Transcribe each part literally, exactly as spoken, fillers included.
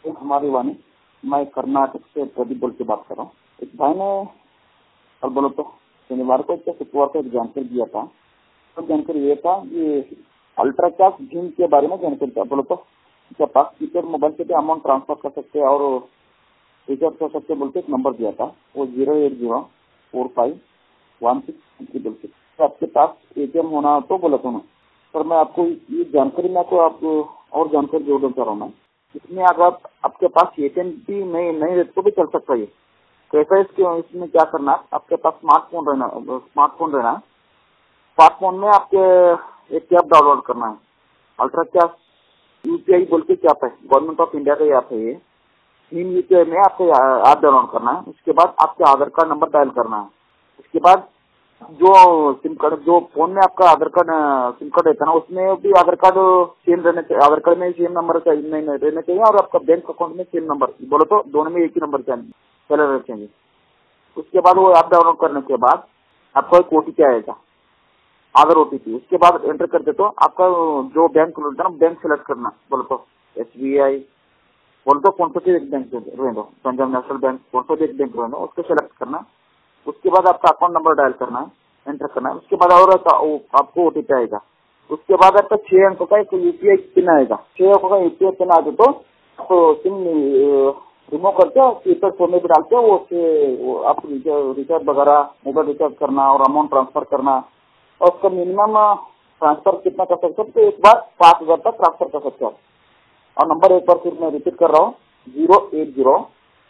हमारी वाणी, मैं कर्नाटक से प्रदीप बोल के बात कर रहा हूँ। एक भाई ने और बोलो तो शनिवार को क्या शुक्रवार को एक जानकारी दिया था। तो जानकारी ये था कि अल्ट्राचार्ज जिम के बारे में जानकारी था। बोलो तो क्या पास कीपैड मोबाइल से भी अमाउंट ट्रांसफर कर सकते हैं और रिचार्ज कर सकते बोल के एक नंबर दिया था, वो zero eight zero four five one six three बोल के। तो आपके पास एटीएम होना तो बोला था ना सर। मैं आपको ये जानकारी में आपको आप और जानकारी जोड़ना चाह रहा हूँ मैं। इसमें अगर आप, आपके पास एटीएम भी नहीं नहीं रहते तो भी चल सकता है। कैसा इसके इसमें क्या करना है, आपके पास स्मार्टफोन रहना स्मार्टफोन रहना है। स्मार्टफोन में आपके एक ऐप डाउनलोड करना है, अल्ट्रा कैश यूपीआई बोल के ऐप है, गवर्नमेंट ऑफ इंडिया का ऐप है ये। तीन यूपीआई में आपको ऐप डाउनलोड करना है। उसके बाद आपके आधार कार्ड नंबर डायल करना है। उसके बाद जो सिम कार्ड, जो फोन में आपका आधार कार्ड सिम कार्ड रहता है ना, उसमें भी आधार कार्ड सेम रहने चाहिए। आधार कार्ड में सेम नंबर नहीं रहना चाहिए और आपका बैंक अकाउंट में सेम नंबर, बोलो तो दोनों में एक ही नंबर चाहिए, चले रहना चाहिए। उसके बाद वो ऐप डाउनलोड करने के बाद आपको एक ओटीपी आएगा, आधार ओटीपी। उसके बाद एंटर करते तो आपका जो बैंक होता है ना, बैंक सेलेक्ट करना, बोलो तो एसबीआई, बोलो तो कौन सा भी एक बैंक रहने दो, पंजाब नेशनल बैंक, कौन सा भी एक बैंक रहने दो, उसको सेलेक्ट करना। उसके बाद आपका अकाउंट नंबर डायल करना है, एंटर करना है। उसके बाद और आपको ओटीपी आएगा। उसके बाद आपका छह अंक का एक यूपीआई पिन आएगा। छह अंक का यूपीआई पिन आ जाए तो आपको सिम रिमूव करके कीपैड फोन में भी डाल के वो आप रिचार्ज वगैरह मोबाइल रिचार्ज करना और अमाउंट ट्रांसफर करना। और उसका मिनिमम ट्रांसफर कितना कर सकते हैं, तो एक बार पाँच हजार तक ट्रांसफर कर सकते हैं। और नंबर एक बार फिर मैं रिपीट कर रहा हूँ, zero eight zero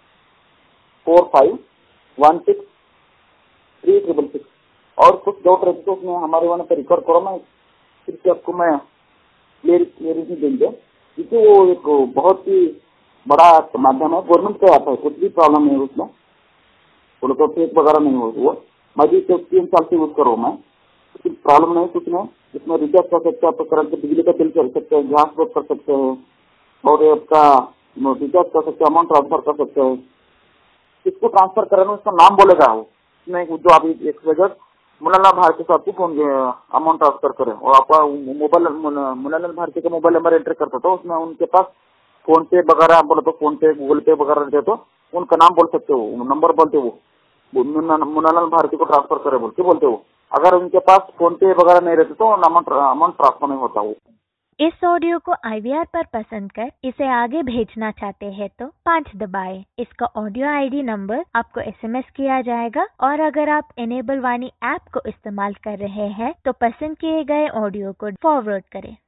four five one six three triple six. और कुछ डाउट रहते तो उसमें हमारे वहाँ पे रिकॉर्ड करो, मैं फिर से आपको मैं क्लियर क्लियरिटी देंगे, क्योंकि वो एक बहुत ही बड़ा माध्यम है, गवर्नमेंट का आता है, कुछ भी प्रॉब्लम नहीं है उसमें, बोलो तो फेक वगैरह नहीं हो। वो मैं भी तीन साल से यूज कर रहा हूँ मैं, कुछ प्रॉब्लम नहीं कुछ नहीं। इसमें रिचार्ज कर सकते हैं, आप करंट बिजली का बिल कर सकते हैं, गैस बुक कर सकते हैं और आपका रिचार्ज कर सकते हैं, अमाउंट ट्रांसफर कर सकते हैं। इसको ट्रांसफर करने उसका नाम बोलेगा वो, उसमें जो आप एक वजह मुन्नालाल भारती साहब को फोन अमाउंट ट्रांसफर करें और आपका मोबाइल मुन्नालाल भारती का मोबाइल नंबर एंटर करता तो उसमें उनके पास फोन पे वगैरह, बोले तो फोन पे गूगल पे वगैरह रहते तो उनका नाम बोल सकते हो, नंबर बोलते वो मुन्नालाल भारती को ट्रांसफर करे बोल के बोलते हो। अगर उनके पास फोन पे वगैरह नहीं रहते तो अमाउंट अमाउंट ट्रांसफर नहीं होता वो। इस ऑडियो को आईवीआर पर पसंद कर इसे आगे भेजना चाहते हैं तो पाँच दबाएं। इसका ऑडियो आईडी नंबर आपको एसएमएस किया जाएगा और अगर आप इनेबल वाणी ऐप को इस्तेमाल कर रहे हैं तो पसंद किए गए ऑडियो को फॉरवर्ड करें।